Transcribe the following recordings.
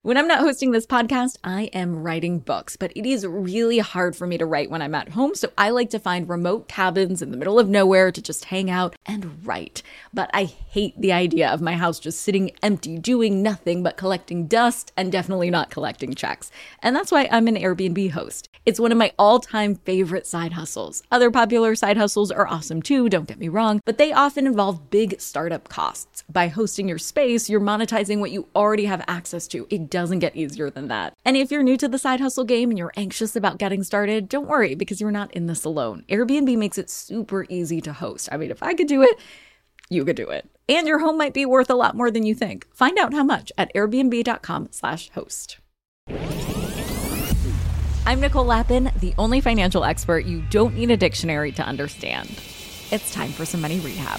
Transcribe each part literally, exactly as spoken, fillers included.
When I'm not hosting this podcast, I am writing books, but it is really hard for me to write when I'm at home, so I like to find remote cabins in the middle of nowhere to just hang out and write. But I hate the idea of my house just sitting empty, doing nothing but collecting dust and definitely not collecting checks. And that's why I'm an Airbnb host. It's one of my all-time favorite side hustles. Other popular side hustles are awesome too, don't get me wrong, but they often involve big startup costs. By hosting your space, you're monetizing what you already have access to. It doesn't get easier than that. And if you're new to the side hustle game and you're anxious about getting started, don't worry, because you're not in this alone. Airbnb makes it super easy to host. I mean, if I could do it, you could do it. And your home might be worth a lot more than you think. Find out how much at airbnb.com slash host. I'm Nicole Lappin, the only financial expert you don't need a dictionary to understand. It's time for some money rehab.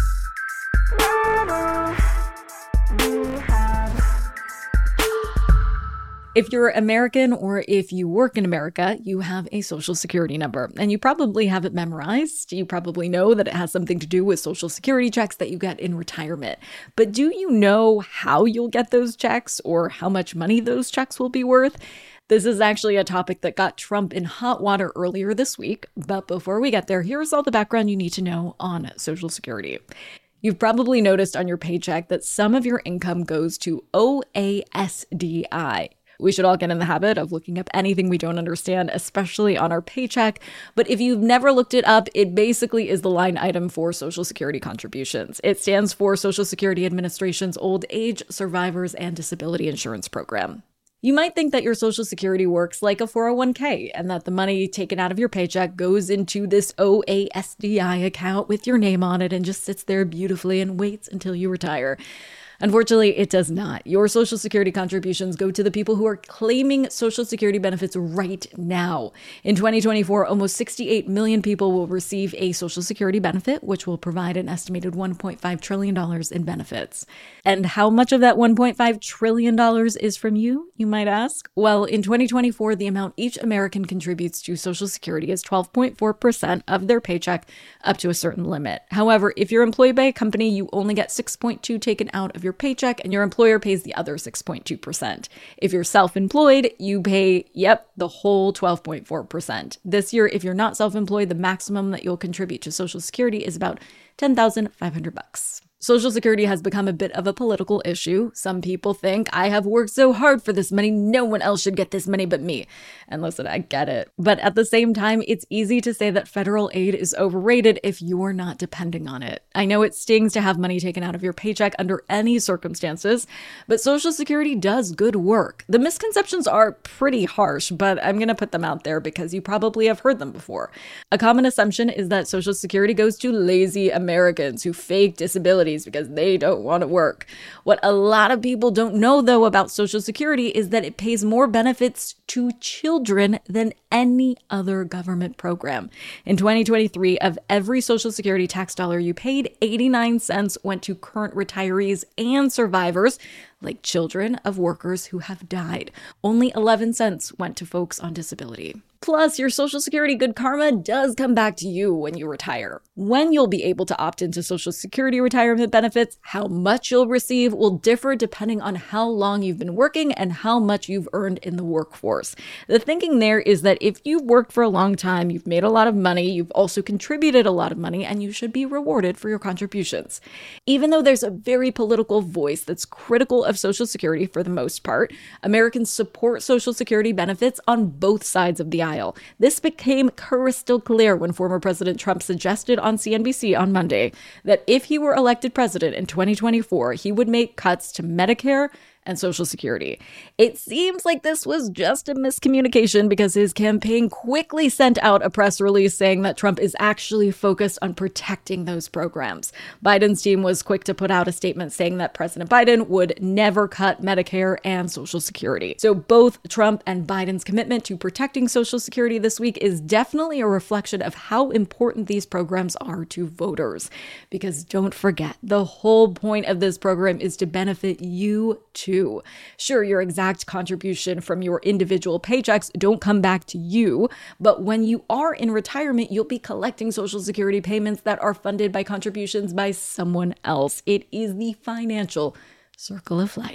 If you're American or if you work in America, you have a social security number, and you probably have it memorized. You probably know that it has something to do with social security checks that you get in retirement. But do you know how you'll get those checks or how much money those checks will be worth? This is actually a topic that got Trump in hot water earlier this week. But before we get there, here's all the background you need to know on Social Security. You've probably noticed on your paycheck that some of your income goes to O A S D I. We should all get in the habit of looking up anything we don't understand, especially on our paycheck. But if you've never looked it up, it basically is the line item for Social Security contributions. It stands for Social Security Administration's Old Age, Survivors, and Disability Insurance Program. You might think that your Social Security works like a four oh one k and that the money taken out of your paycheck goes into this O A S D I account with your name on it and just sits there beautifully and waits until you retire. Unfortunately, it does not. Your Social Security contributions go to the people who are claiming Social Security benefits right now. In twenty twenty-four, almost sixty-eight million people will receive a Social Security benefit, which will provide an estimated one point five trillion dollars in benefits. And how much of that one point five trillion dollars is from you, you might ask? Well, in twenty twenty-four, the amount each American contributes to Social Security is twelve point four percent of their paycheck up to a certain limit. However, if you're employed by a company, you only get six point two taken out of your paycheck and your employer pays the other six point two percent. If you're self-employed, you pay, yep, the whole twelve point four percent. This year, if you're not self-employed, the maximum that you'll contribute to Social Security is about ten thousand five hundred bucks. Social Security has become a bit of a political issue. Some people think, I have worked so hard for this money, no one else should get this money but me. And listen, I get it. But at the same time, it's easy to say that federal aid is overrated if you're not depending on it. I know it stings to have money taken out of your paycheck under any circumstances, but Social Security does good work. The misconceptions are pretty harsh, but I'm going to put them out there because you probably have heard them before. A common assumption is that Social Security goes to lazy Americans who fake disability because they don't want to work. What a lot of people don't know, though, about Social Security is that it pays more benefits to children than any other government program. In twenty twenty-three, of every Social Security tax dollar you paid, eighty-nine cents went to current retirees and survivors, like children of workers who have died. Only eleven cents went to folks on disability. Plus, your Social Security good karma does come back to you when you retire. When you'll be able to opt into Social Security retirement benefits, how much you'll receive will differ depending on how long you've been working and how much you've earned in the workforce. The thinking there is that if you've worked for a long time, you've made a lot of money, you've also contributed a lot of money, and you should be rewarded for your contributions. Even though there's a very political voice that's critical of Social Security for the most part, Americans support Social Security benefits on both sides of the aisle. This became crystal clear when former President Trump suggested on C N B C on Monday that if he were elected president in twenty twenty-four, he would make cuts to Medicare and Social Security. It seems like this was just a miscommunication because his campaign quickly sent out a press release saying that Trump is actually focused on protecting those programs. Biden's team was quick to put out a statement saying that President Biden would never cut Medicare and Social Security. So both Trump and Biden's commitment to protecting Social Security this week is definitely a reflection of how important these programs are to voters. Because don't forget, the whole point of this program is to benefit you too. Sure, your exact contribution from your individual paychecks don't come back to you, but when you are in retirement, you'll be collecting Social Security payments that are funded by contributions by someone else. It is the financial circle of life.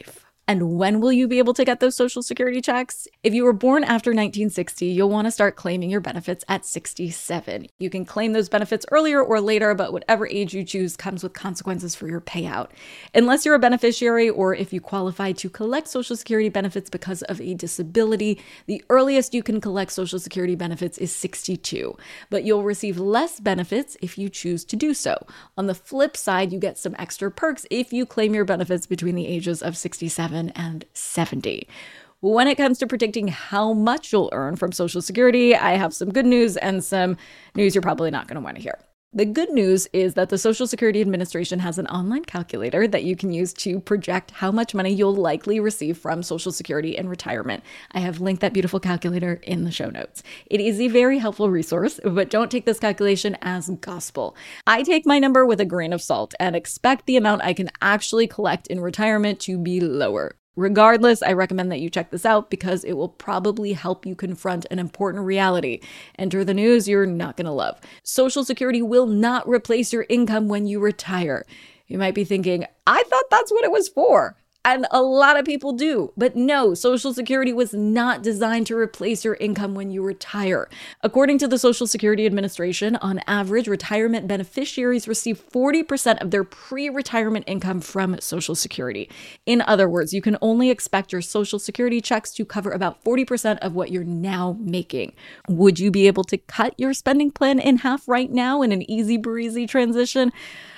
And when will you be able to get those Social Security checks? If you were born after nineteen sixty, you'll want to start claiming your benefits at sixty-seven. You can claim those benefits earlier or later, but whatever age you choose comes with consequences for your payout. Unless you're a beneficiary or if you qualify to collect Social Security benefits because of a disability, the earliest you can collect Social Security benefits is sixty-two, but you'll receive less benefits if you choose to do so. On the flip side, you get some extra perks if you claim your benefits between the ages of sixty-seven and seventy. When it comes to predicting how much you'll earn from Social Security, I have some good news and some news you're probably not going to want to hear. The good news is that the Social Security Administration has an online calculator that you can use to project how much money you'll likely receive from Social Security in retirement. I have linked that beautiful calculator in the show notes. It is a very helpful resource, but don't take this calculation as gospel. I take my number with a grain of salt and expect the amount I can actually collect in retirement to be lower. Regardless, I recommend that you check this out because it will probably help you confront an important reality. Enter the news you're not going to love. Social Security will not replace your income when you retire. You might be thinking, I thought that's what it was for. And a lot of people do. But no, Social Security was not designed to replace your income when you retire. According to the Social Security Administration, on average, retirement beneficiaries receive forty percent of their pre-retirement income from Social Security. In other words, you can only expect your Social Security checks to cover about forty percent of what you're now making. Would you be able to cut your spending plan in half right now in an easy breezy transition?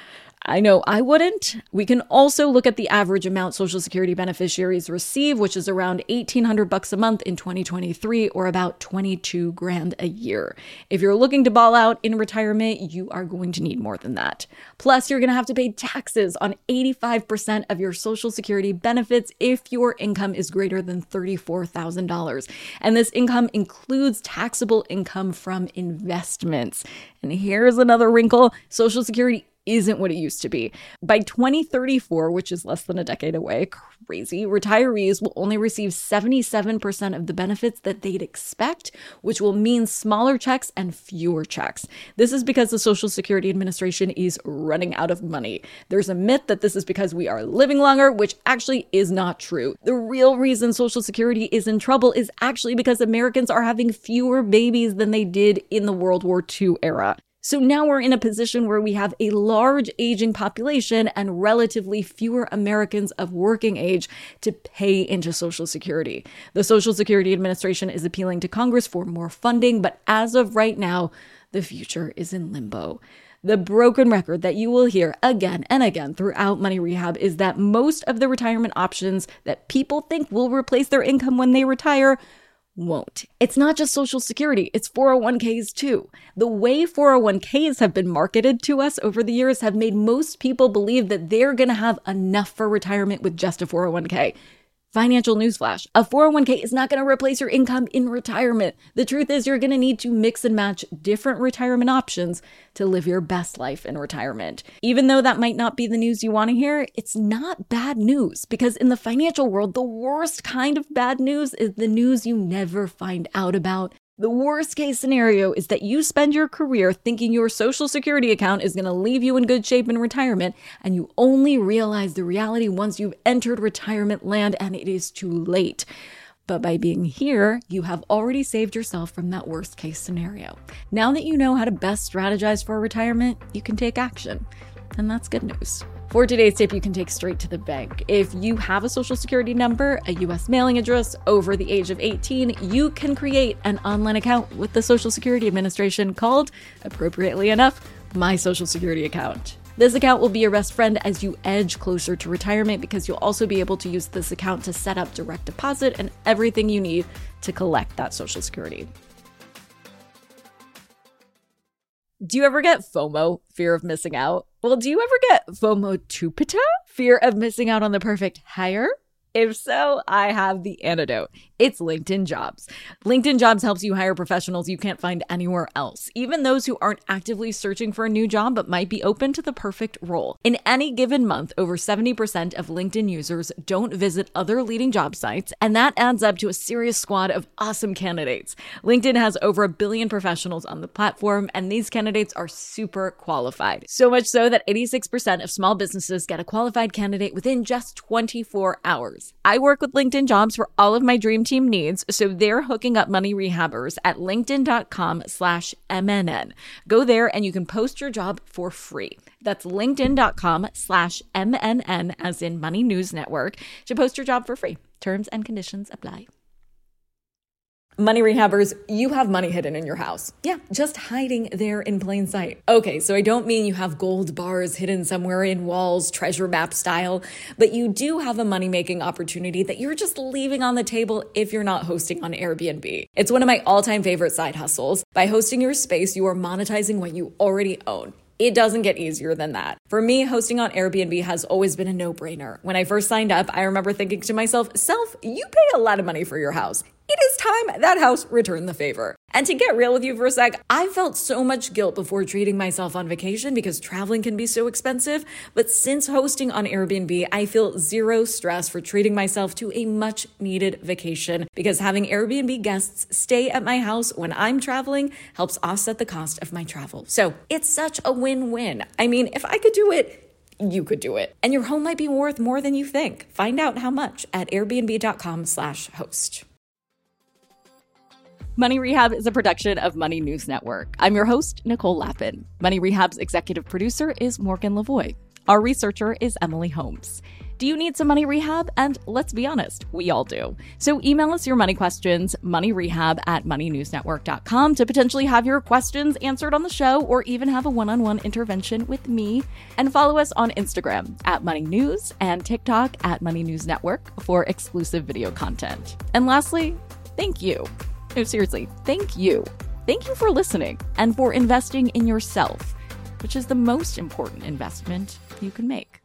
I know I wouldn't. We can also look at the average amount Social Security beneficiaries receive, which is around eighteen hundred bucks a month in twenty twenty-three, or about twenty-two grand a year. If you're looking to ball out in retirement, you are going to need more than that. Plus, you're going to have to pay taxes on eighty-five percent of your Social Security benefits if your income is greater than thirty-four thousand dollars. And this income includes taxable income from investments. And here's another wrinkle. Social Security isn't what it used to be. By twenty thirty-four, which is less than a decade away, crazy, retirees will only receive seventy-seven percent of the benefits that they'd expect, which will mean smaller checks and fewer checks. This is because the Social Security Administration is running out of money. There's a myth that this is because we are living longer, which actually is not true. The real reason Social Security is in trouble is actually because Americans are having fewer babies than they did in the World War Two era. So now we're in a position where we have a large aging population and relatively fewer Americans of working age to pay into Social Security. The Social Security Administration is appealing to Congress for more funding, but as of right now, the future is in limbo. The broken record that you will hear again and again throughout Money Rehab is that most of the retirement options that people think will replace their income when they retire won't. It's not just Social Security, it's four oh one k's too. The way four oh one k's have been marketed to us over the years have made most people believe that they're going to have enough for retirement with just a four oh one k. Financial newsflash, a four oh one k is not going to replace your income in retirement. The truth is you're going to need to mix and match different retirement options to live your best life in retirement. Even though that might not be the news you want to hear, it's not bad news, because in the financial world, the worst kind of bad news is the news you never find out about. The worst case scenario is that you spend your career thinking your Social Security account is going to leave you in good shape in retirement, and you only realize the reality once you've entered retirement land and it is too late. But by being here, you have already saved yourself from that worst case scenario. Now that you know how to best strategize for retirement, you can take action. And that's good news. For today's tip, you can take straight to the bank. If you have a Social Security number, a U S mailing address, over the age of eighteen, you can create an online account with the Social Security Administration called, appropriately enough, My Social Security Account. This account will be your best friend as you edge closer to retirement, because you'll also be able to use this account to set up direct deposit and everything you need to collect that Social Security. Do you ever get FOMO, fear of missing out? Well, do you ever get FOMO-tupita, fear of missing out on the perfect hire? If so, I have the antidote. It's LinkedIn Jobs. LinkedIn Jobs helps you hire professionals you can't find anywhere else, even those who aren't actively searching for a new job but might be open to the perfect role. In any given month, over seventy percent of LinkedIn users don't visit other leading job sites, and that adds up to a serious squad of awesome candidates. LinkedIn has over a billion professionals on the platform, and these candidates are super qualified. So much so that eighty-six percent of small businesses get a qualified candidate within just twenty-four hours. rehabbers. I work with LinkedIn Jobs for all of my dream team needs, so they're hooking up money rehabbers at linkedin.com slash MNN. Go there and you can post your job for free. That's linkedin.com slash MNN, as in Money News Network, to post your job for free. Terms and conditions apply. Money rehabbers, you have money hidden in your house. Yeah, just hiding there in plain sight. Okay, so I don't mean you have gold bars hidden somewhere in walls, treasure map style, but you do have a money-making opportunity that you're just leaving on the table if you're not hosting on Airbnb. It's one of my all-time favorite side hustles. By hosting your space, you are monetizing what you already own. It doesn't get easier than that. For me, hosting on Airbnb has always been a no-brainer. When I first signed up, I remember thinking to myself, Self, you pay a lot of money for your house. It is time that house returned the favor. And to get real with you for a sec, I felt so much guilt before treating myself on vacation because traveling can be so expensive. But since hosting on Airbnb, I feel zero stress for treating myself to a much needed vacation because having Airbnb guests stay at my house when I'm traveling helps offset the cost of my travel. So it's such a win-win. I mean, if I could do it, you could do it. And your home might be worth more than you think. Find out how much at airbnb.com slash host. Money Rehab is a production of Money News Network. I'm your host, Nicole Lappin. Money Rehab's executive producer is Morgan Lavoie. Our researcher is Emily Holmes. Do you need some money rehab? And let's be honest, we all do. So email us your money questions, moneyrehab at money news network dot com, to potentially have your questions answered on the show or even have a one-on-one intervention with me. And follow us on Instagram at Money News and TikTok at Money News Network for exclusive video content. And lastly, thank you. No, seriously, thank you. Thank you for listening and for investing in yourself, which is the most important investment you can make.